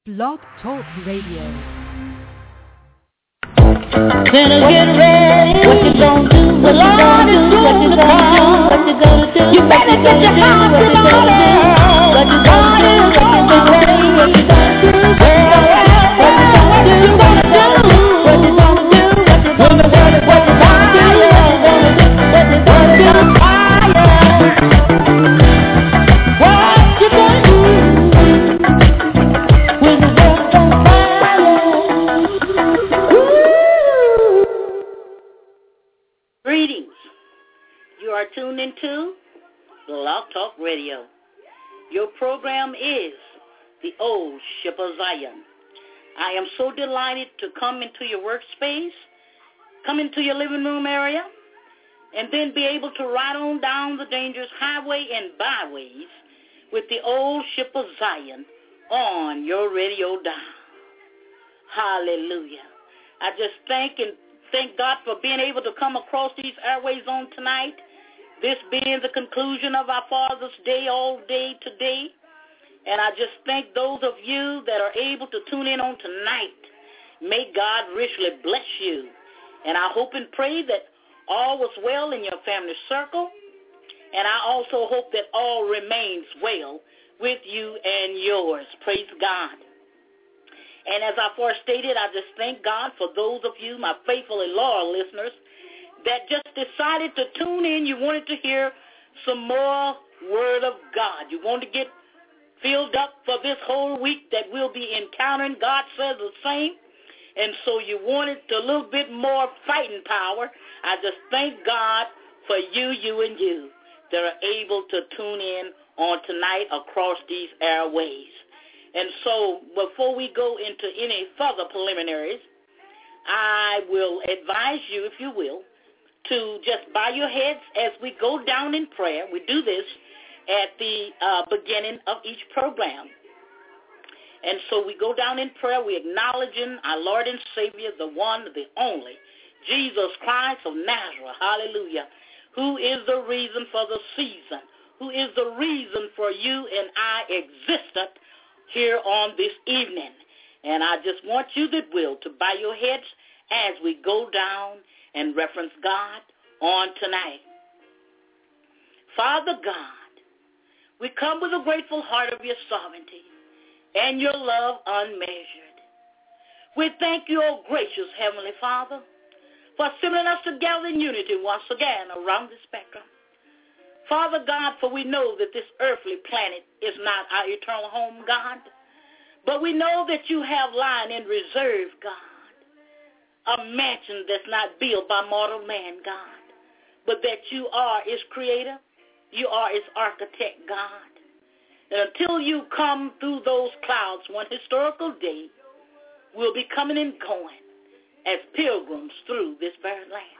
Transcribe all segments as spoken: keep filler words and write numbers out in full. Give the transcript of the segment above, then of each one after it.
Blog Talk Radio. Better get ready. What you gonna do? What you gonna do? What you gonna do? What you gonna do? You better get your house in order. What you gonna do? What you gonna do? What you gonna do? Well, what you gonna do? What you gonna do? What you gonna do? What you gonna do? What you gonna do? What you gonna do? What you gonna do? What you gonna do? Greetings. You are tuned into Blog Talk Radio. Your program is The Old Ship of Zion. I am so delighted to come into your workspace, come into your living room area, and then be able to ride on down the dangerous highway and byways with the Old Ship of Zion on your radio dial. Hallelujah. I just thank and thank God for being able to come across these airways on tonight, this being the conclusion of our Father's Day all day today. And I just thank those of you that are able to tune in on tonight. May God richly bless you. And I hope and pray that all was well in your family circle. And I also hope that all remains well with you and yours. Praise God. And as I first stated, I just thank God for those of you, my faithful and loyal listeners, that just decided to tune in. You wanted to hear some more Word of God. You wanted to get filled up for this whole week that we'll be encountering. God says the same. And so you wanted a little bit more fighting power. I just thank God for you, you, and you that are able to tune in on tonight across these airways. And so before we go into any further preliminaries, I will advise you, if you will, to just bow your heads as we go down in prayer. We do this at the uh, beginning of each program. And so we go down in prayer. We acknowledging our Lord and Savior, the one, the only, Jesus Christ of Nazareth, hallelujah, who is the reason for the season, who is the reason for you and I existent here on this evening. And I just want you that will to bow your heads as we go down and reference God on tonight. Father God, we come with a grateful heart of your sovereignty and your love unmeasured. We thank you, O gracious Heavenly Father, for assembling us together in unity once again around the spectrum. Father God, for we know that this earthly planet is not our eternal home, God, but we know that you have lying in reserve, God, a mansion that's not built by mortal man, God, but that you are its creator, you are its architect, God. And until you come through those clouds one historical day, we'll be coming and going as pilgrims through this very land.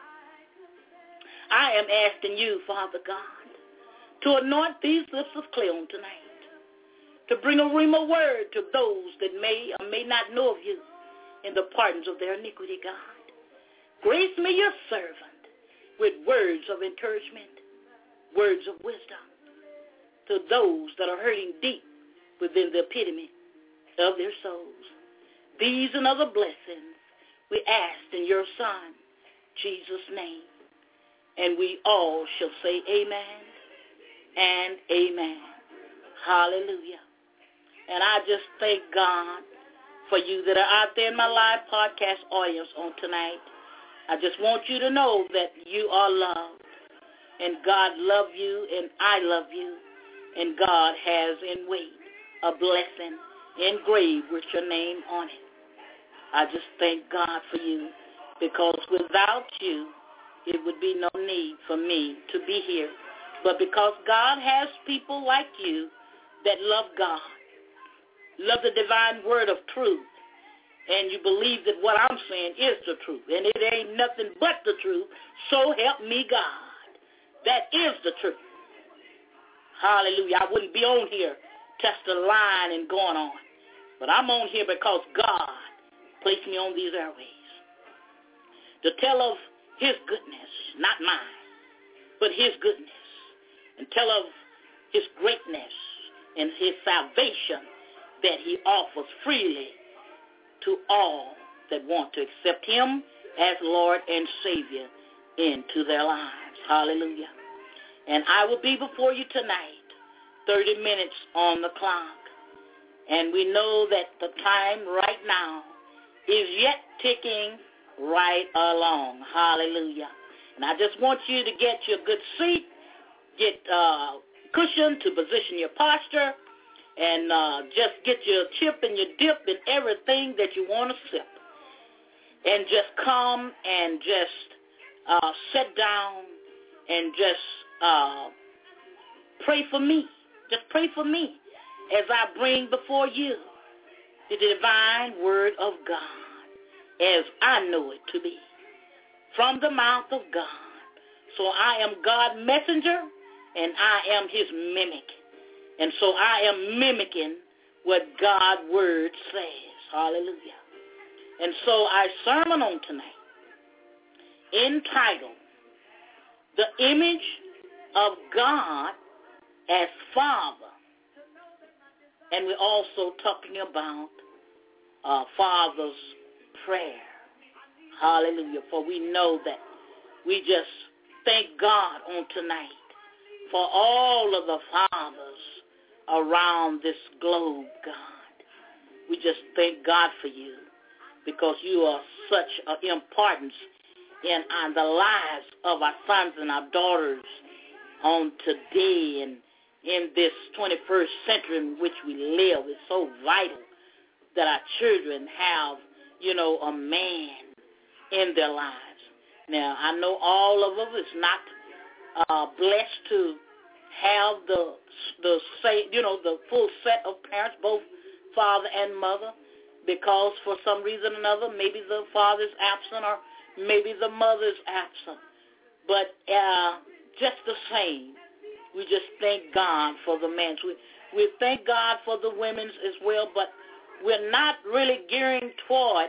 I am asking you, Father God, to anoint these lips of clay on tonight, to bring a rhema word to those that may or may not know of you in the pardons of their iniquity, God. Grace me, your servant, with words of encouragement, words of wisdom to those that are hurting deep within the epitome of their souls. These and other blessings we ask in your Son, Jesus' name. And we all shall say amen and amen. Hallelujah. And I just thank God for you that are out there in my live podcast audience on tonight. I just want you to know that you are loved, and God loves you, and I love you, and God has in wait a blessing engraved with your name on it. I just thank God for you, because without you, it would be no need for me to be here. But because God has people like you that love God, love the divine word of truth, and you believe that what I'm saying is the truth, and it ain't nothing but the truth, so help me God. That is the truth. Hallelujah. I wouldn't be on here testing line and going on, but I'm on here because God placed me on these airways to tell of his goodness, not mine, but his goodness, and tell of his greatness and his salvation that he offers freely to all that want to accept him as Lord and Savior into their lives. Hallelujah. And I will be before you tonight, thirty minutes on the clock. And we know that the time right now is yet ticking right along. Hallelujah. And I just want you to get your good seat, get uh, cushion to position your posture, and uh, just get your chip and your dip and everything that you want to sip. And just come and just uh, sit down and just uh, pray for me. Just pray for me as I bring before you the divine word of God as I know it to be from the mouth of God. So I am God's messenger and I am his mimic. And so I am mimicking what God's word says. Hallelujah. And so our sermon on tonight, entitled, The Image of God as Father. And we're also talking about uh, Father's prayer. Hallelujah. For we know that we just thank God on tonight for all of the fathers around this globe, God. We just thank God for you because you are such an importance in uh, the lives of our sons and our daughters on today and in this twenty-first century in which we live. It's so vital that our children have, you know, a man in their lives. Now, I know all of us is not uh, blessed to have the the say, you know, the full set of parents, both father and mother, because for some reason or another, maybe the father's absent or maybe the mother's absent. But uh, just the same, we just thank God for the men. We, we thank God for the women's as well, but we're not really gearing toward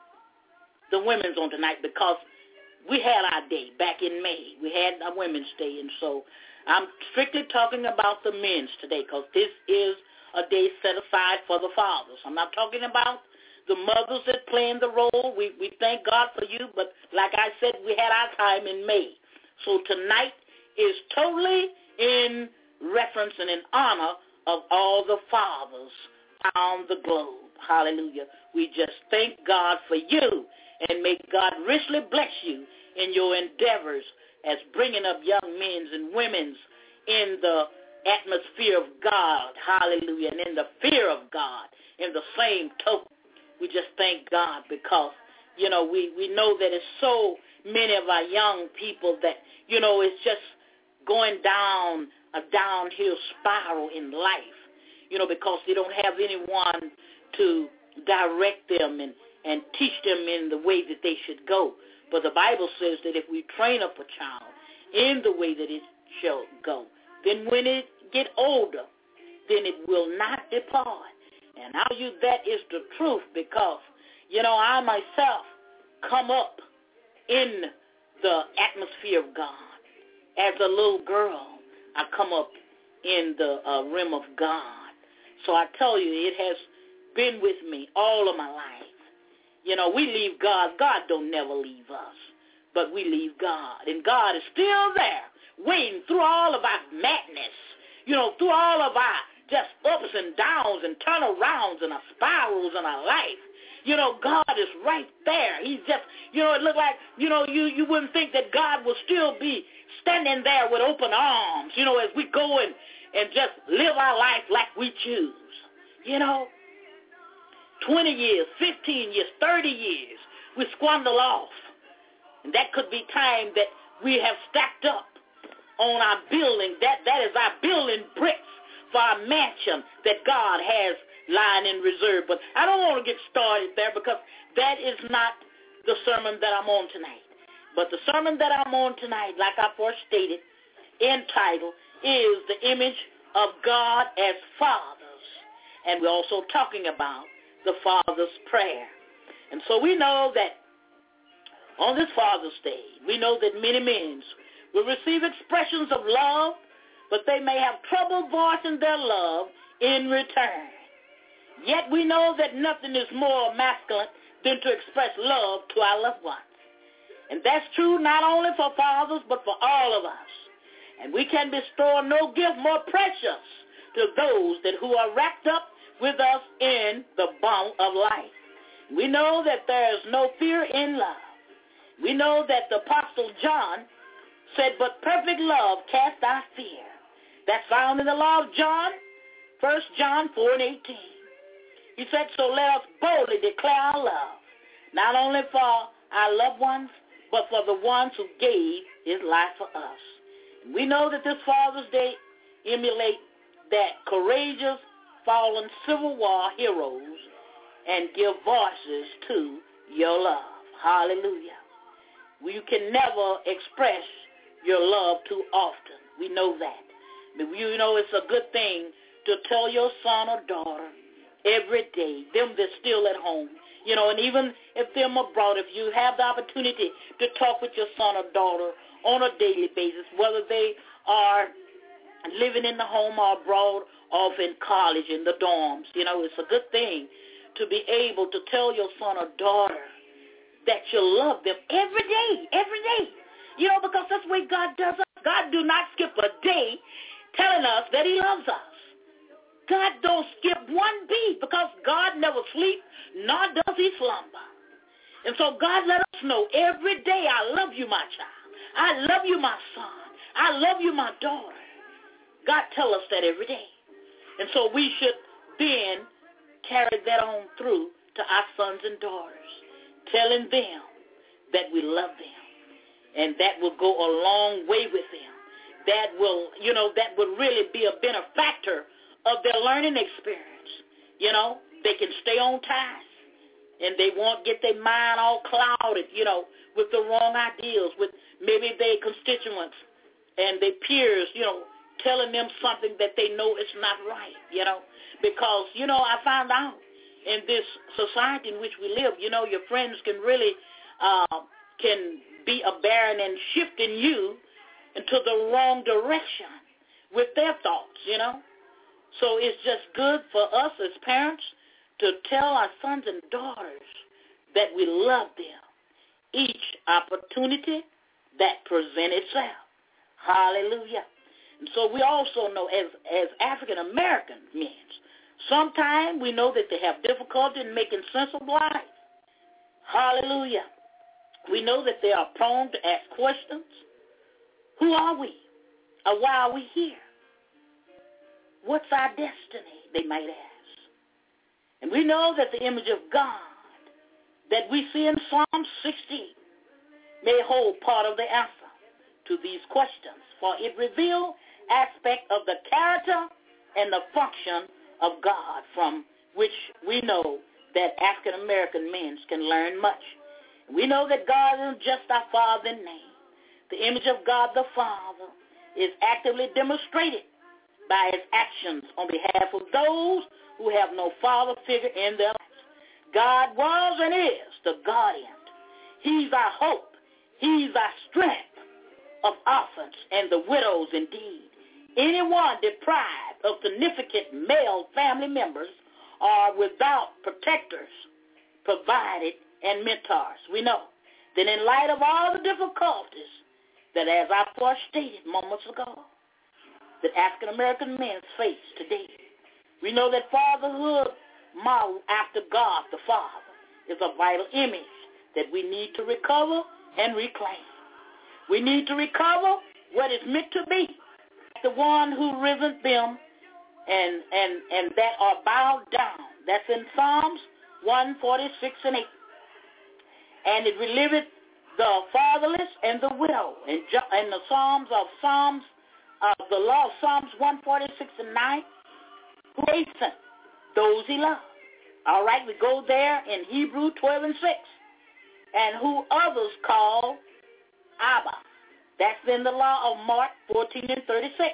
the women's on tonight because we had our day back in May. We had our Women's Day, and so I'm strictly talking about the men's today because this is a day set aside for the fathers. I'm not talking about the mothers that playing the role. We, we thank God for you, but like I said, we had our time in May. So tonight is totally in reference and in honor of all the fathers around the globe. Hallelujah. We just thank God for you, and may God richly bless you in your endeavors as bringing up young men and women in the atmosphere of God. Hallelujah. And in the fear of God. In the same token, we just thank God because, you know, we, we know that it's so many of our young people that, you know, it's just going down a downhill spiral in life, you know, because they don't have anyone to direct them and, and teach them in the way that they should go. But the Bible says that if we train up a child in the way that it shall go, then when it get older, then it will not depart. And I tell you that is the truth because, you know, I myself come up in the atmosphere of God. As a little girl, I come up in the uh, realm of God. So I tell you, it has been with me all of my life. You know, we leave God. God don't never leave us, but we leave God. And God is still there, waiting through all of our madness, you know, through all of our just ups and downs and turnarounds and our spirals in our life. You know, God is right there. He's just, you know, it looked like, you know, you, you wouldn't think that God will still be standing there with open arms, you know, as we go and, and just live our life like we choose. You know, twenty years, fifteen years, thirty years, we squander off. And that could be time that we have stacked up on our building. That, that is our building bricks for our mansion that God has lying in reserve. But I don't want to get started there because that is not the sermon that I'm on tonight. But the sermon that I'm on tonight, like I first stated, entitled, is the image of God as fathers. And we're also talking about the Father's prayer. And so we know that on this Father's Day, we know that many men will receive expressions of love, but they may have trouble voicing their love in return. Yet we know that nothing is more masculine than to express love to our loved ones. And that's true not only for fathers, but for all of us. And we can bestow no gift more precious to those that who are wrapped up with us in the bond of life. We know that there is no fear in love. We know that the Apostle John said, but perfect love cast out fear. That's found in the law of John, First John four and eighteen. He said, so let us boldly declare our love, not only for our loved ones, but for the ones who gave his life for us. And we know that this Father's Day emulate that courageous fallen Civil War heroes and give voices to your love. Hallelujah. You can never express your love too often. We know that. But you know it's a good thing to tell your son or daughter every day, them that's still at home, you know, and even if they're abroad, if you have the opportunity to talk with your son or daughter on a daily basis, whether they are living in the home or abroad, off in college, in the dorms, you know, it's a good thing to be able to tell your son or daughter that you love them every day, every day, you know, because that's the way God does us. God do not skip a day telling us that he loves us. God don't skip one beat because God never sleeps, nor does he slumber. And so God let us know every day, I love you, my child. I love you, my son. I love you, my daughter. God tell us that every day. And so we should then carry that on through to our sons and daughters, telling them that we love them. And that will go a long way with them. That will, you know, that would really be a benefactor of their learning experience. You know, they can stay on task and they won't get their mind all clouded, you know, with the wrong ideas, with maybe their constituents and their peers, you know, telling them something that they know is not right, you know, because, you know, I found out in this society in which we live, you know, your friends can really, uh, can be a barrier and shifting you into the wrong direction with their thoughts, you know. So it's just good for us as parents to tell our sons and daughters that we love them each opportunity that presents itself. Hallelujah. And so we also know as, as African American men, sometimes we know that they have difficulty in making sense of life. Hallelujah. We know that they are prone to ask questions. Who are we? Or why are we here? What's our destiny, they might ask. And we know that the image of God that we see in Psalm sixty may hold part of the answer to these questions, for it reveals aspects of the character and the function of God from which we know that African American men can learn much. We know that God is just our Father in name. The image of God the Father is actively demonstrated by his actions on behalf of those who have no father figure in their lives. God was and is the guardian. He's our hope. He's our strength of orphans and the widows indeed. Anyone deprived of significant male family members or without protectors provided and mentors. We know that in light of all the difficulties that, as I first stated moments ago, that African-American men face today, we know that fatherhood modeled after God the Father is a vital image that we need to recover and reclaim. We need to recover what is meant to be, the one who risen them and, and, and that are bowed down. That's in Psalms one forty-six and eight. And it reliveth the fatherless and the widow. In, in the Psalms of Psalms, uh, the law of Psalms one forty-six and nine, who hasten those he loves. All right, we go there in Hebrew twelve and six. And who others call Abba. That's in the law of Mark fourteen and thirty-six.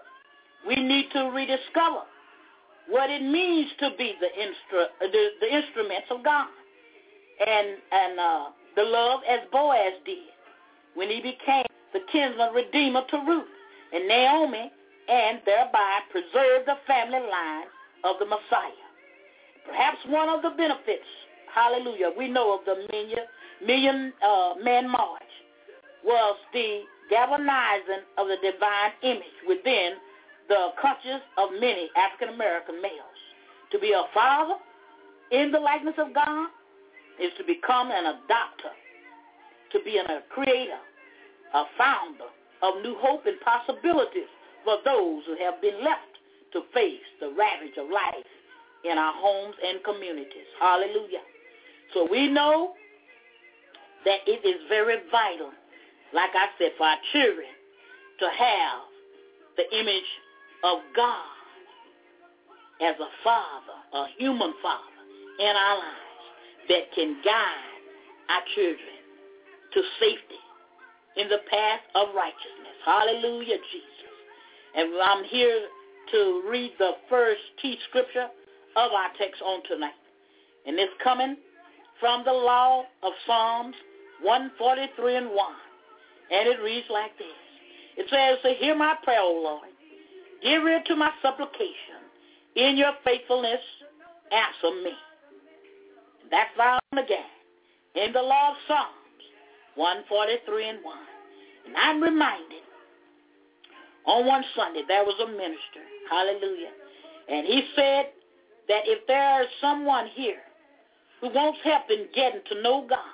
We need to rediscover what it means to be the, instru- the, the instruments of God. And, and uh, the love as Boaz did when he became the kinsman redeemer to Ruth and Naomi, and thereby preserved the family line of the Messiah. Perhaps one of the benefits, hallelujah, we know of the Million, million uh, Man March was the galvanizing of the divine image within the conscience of many African-American males. To be a father in the likeness of God is to become an adopter, to be an, a creator, a founder of new hope and possibilities for those who have been left to face the ravage of life in our homes and communities. Hallelujah. So we know that it is very vital, like I said, for our children to have the image of God as a father, a human father in our lives that can guide our children to safety in the path of righteousness. Hallelujah, Jesus. And I'm here to read the first key scripture of our text on tonight. And it's coming from the law of Psalms one forty-three and one. And it reads like this. It says, hear my prayer, O Lord. Give ear to my supplication. In your faithfulness, answer me. And that's found again in the law of Psalms one forty-three and one. And I'm reminded, on one Sunday, there was a minister, hallelujah, and he said that if there is someone here who wants help in getting to know God,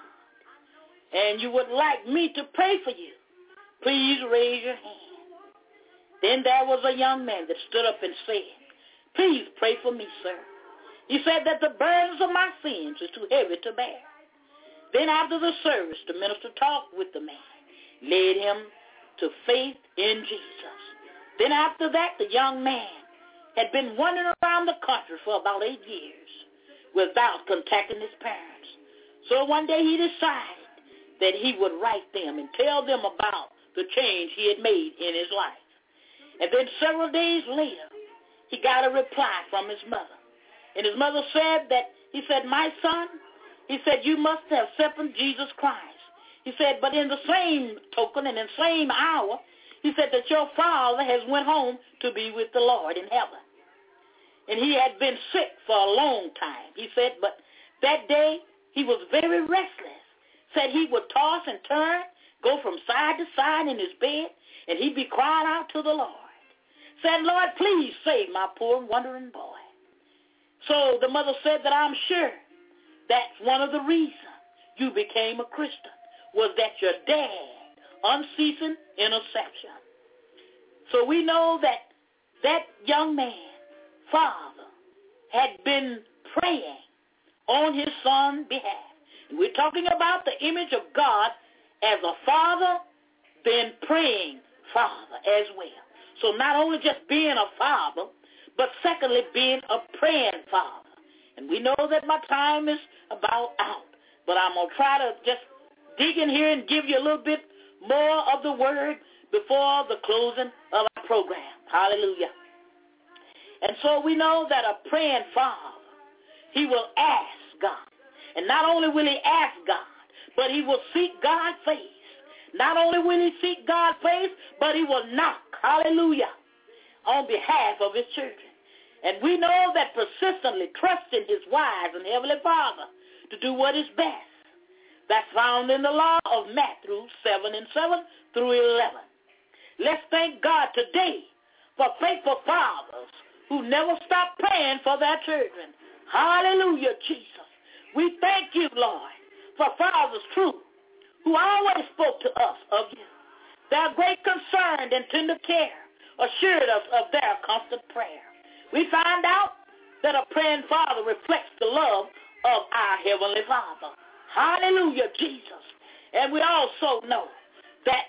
and you would like me to pray for you, please raise your hand. Then there was a young man that stood up and said, please pray for me, sir. He said that the burdens of my sins are too heavy to bear. Then after the service, the minister talked with the man, led him to faith in Jesus. Then after that, the young man had been wandering around the country for about eight years without contacting his parents. So one day he decided that he would write them and tell them about the change he had made in his life. And then several days later, he got a reply from his mother. And his mother said that, he said, my son, he said, you must have accepted Jesus Christ. He said, but in the same token and in the same hour, he said that your father has went home to be with the Lord in heaven. And he had been sick for a long time. He said, but that day he was very restless. Said he would toss and turn, go from side to side in his bed, and he'd be crying out to the Lord. Said, Lord, please save my poor wandering boy. So the mother said that I'm sure that's one of the reasons you became a Christian, was that your dad, unceasing intercession. So we know that that young man, father, had been praying on his son's behalf. And we're talking about the image of God as a father, then praying father as well. So not only just being a father, but secondly, being a praying father. And we know that my time is about out, but I'm going to try to just dig in here and give you a little bit more of the word before the closing of our program. Hallelujah. And so we know that a praying father, he will ask God. And not only will he ask God, but he will seek God's face. Not only will he seek God's face, but he will knock, hallelujah, on behalf of his children. And we know that persistently trusting his wise and heavenly Father to do what is best. That's found in the law of Matthew seven and seven through eleven. Let's thank God today for faithful fathers who never stop praying for their children. Hallelujah, Jesus. We thank you, Lord, for fathers true who always spoke to us of you. Their great concern and tender care assured us of their constant prayer. We find out that a praying father reflects the love of our Heavenly Father. Hallelujah, Jesus. And we also know that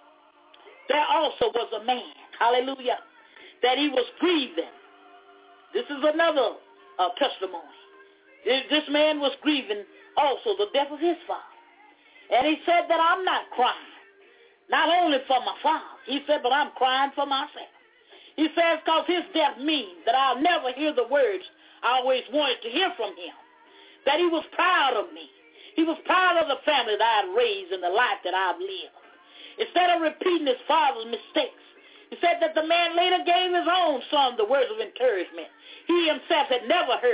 there also was a man, hallelujah, that he was grieving. This is another uh, testimony. This man was grieving also the death of his father. And he said that I'm not crying, not only for my father. He said, but I'm crying for myself. He says, because his death means that I'll never hear the words I always wanted to hear from him, that he was proud of me. He was proud of the family that I had raised and the life that I've lived. Instead of repeating his father's mistakes, he said that the man later gave his own son the words of encouragement he himself had never heard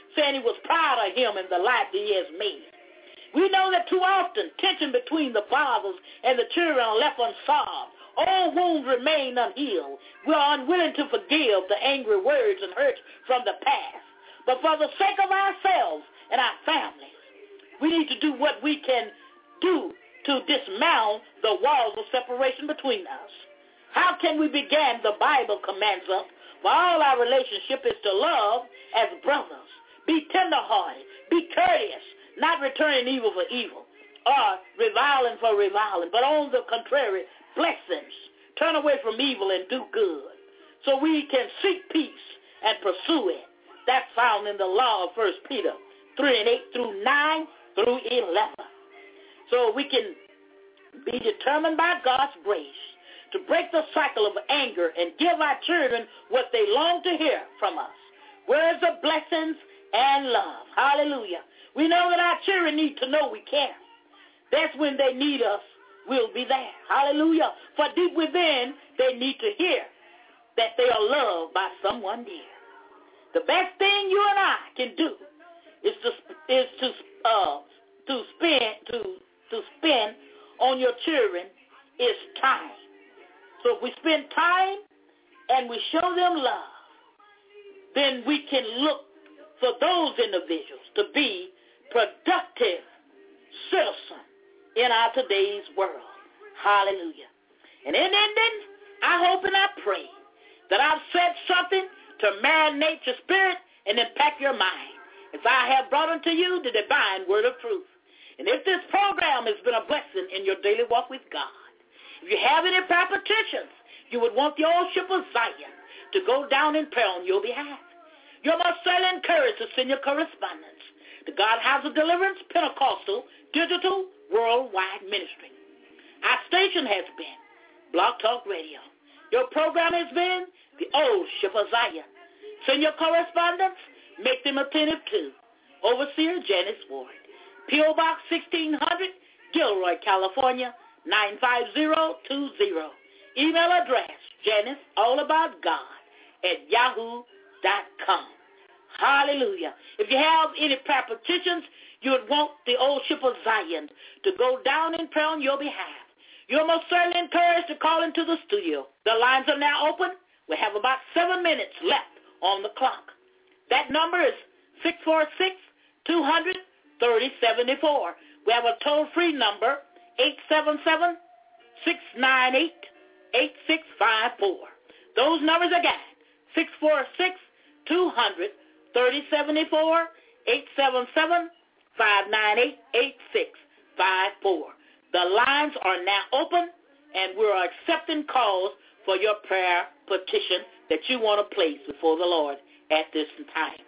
saying he was proud of him and the life that he has made. We know that too often tension between the fathers and the children are left unsolved. Old wounds remain unhealed. We are unwilling to forgive the angry words and hurts from the past. But for the sake of ourselves and our families, we need to do what we can do to dismount the walls of separation between us. How can we begin? The Bible commands us, for all our relationship is to love as brothers. Be tenderhearted, be courteous, not returning evil for evil, or reviling for reviling, but on the contrary, blessings. Turn away from evil and do good, so we can seek peace and pursue it. That's found in the law of First Peter three and eight through nine through eleven. So we can be determined by God's grace to break the cycle of anger and give our children what they long to hear from us. Words of blessings and love. Hallelujah. We know that our children need to know we care. That's when they need us, we'll be there. Hallelujah. For deep within, they need to hear that they are loved by someone dear. The best thing you and I can do is to is to uh to spend to to spend on your children is time. So if we spend time and we show them love, then we can look for those individuals to be productive citizens in our today's world. Hallelujah. And in ending, I hope and I pray that I've said something to marinate your spirit and impact your mind, as I have brought unto you the divine word of truth. And if this program has been a blessing in your daily walk with God, if you have any prayer petitions, you would want the old ship of Zion to go down in prayer on your behalf, you're most certainly encouraged to send your correspondence to God House of Deliverance Pentecostal Digital Worldwide Ministry. Our station has been Blog Talk Radio. Your program has been the Old Ship of Zion. Send your correspondence, make them attentive to Overseer Janice Ward, P O Box sixteen hundred, Gilroy, California, nine five zero two zero. Email address, Janice, all about God, at yahoo dot com. Hallelujah. If you have any prayer petitions, you would want the Old Ship of Zion to go down in prayer on your behalf, you're most certainly encouraged to call into the studio. The lines are now open. We have about seven minutes left on the clock. That number is six four six, two hundred, thirty seventy-four. We have a toll-free number, eight seven seven, six nine eight, eight six five four. Those numbers again, six four six, two hundred, thirty seventy-four, eight seven seven, five nine eight, eight six five four. The lines are now open, and we're accepting calls for your prayer petition that you want to place before the Lord at this time.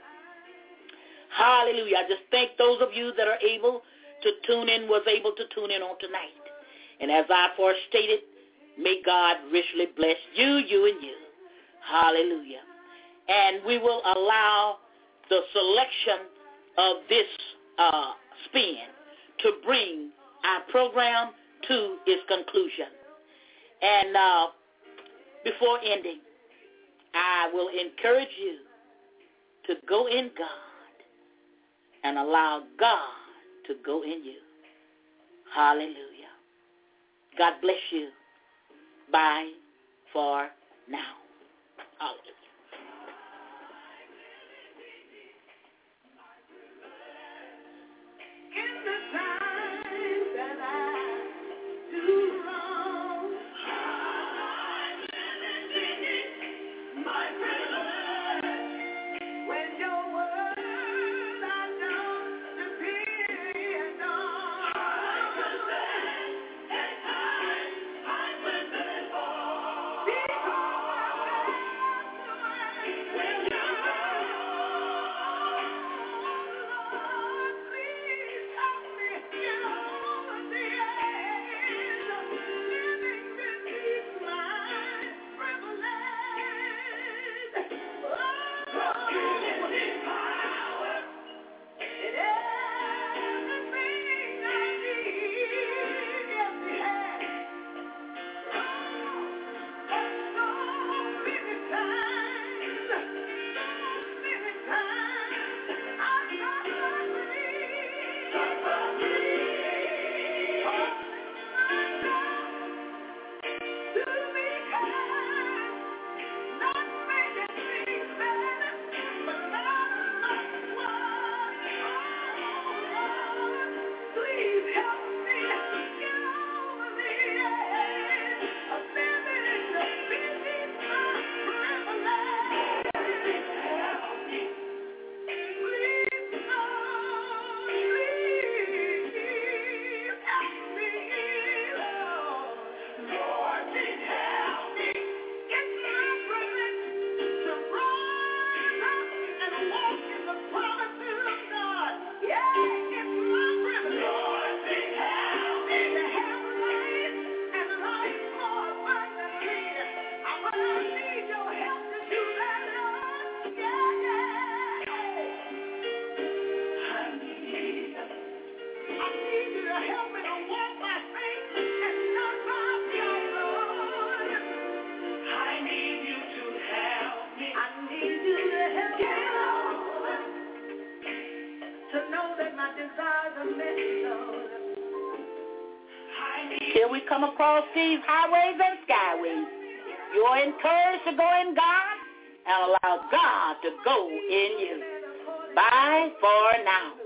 Hallelujah. I just thank those of you that are able to tune in, was able to tune in on tonight. And as I forestated, may God richly bless you, you, and you. Hallelujah. And we will allow the selection of this uh, spin to bring our program to its conclusion. And uh, before ending, I will encourage you to go in God and allow God to go in you. Hallelujah. God bless you. Bye for now. Hallelujah. know that my desires are met, Lord. Till we come across these highways and skyways, you are encouraged to go in God and allow God to go in you. Bye for now.